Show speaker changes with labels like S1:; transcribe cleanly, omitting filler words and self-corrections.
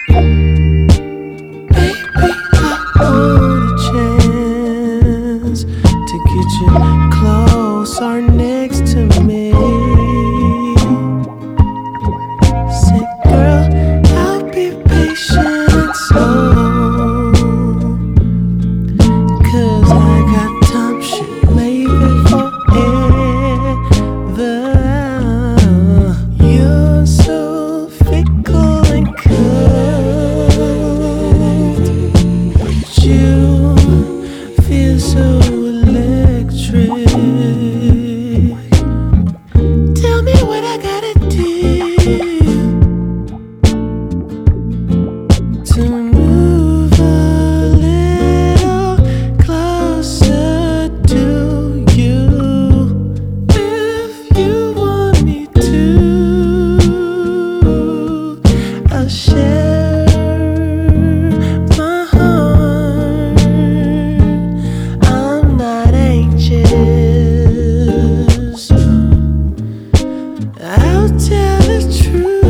S1: Baby, I want a chance to get you close or next to me. Say, girl, I'll be patient and slow, 'cause I got time, shit, maybe forever. You're so fickle and cold, but you feel so electric. Tell me what I gotta do to move a little closer to you. If you want me to, I'll share my heart. I'm not anxious, I'll tell the truth.